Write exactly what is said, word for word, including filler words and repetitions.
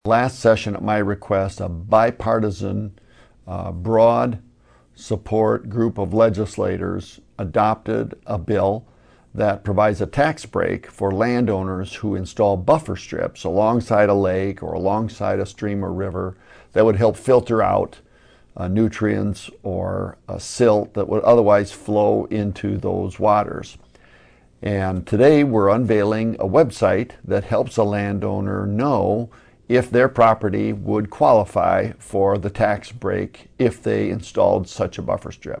Last session, at my request, a bipartisan, uh, broad support group of legislators adopted a bill that provides a tax break for landowners who install buffer strips alongside a lake or alongside a stream or river that would help filter out uh, nutrients or uh, silt that would otherwise flow into those waters. And today we're unveiling a website that helps a landowner know if their property would qualify for the tax break if they installed such a buffer strip.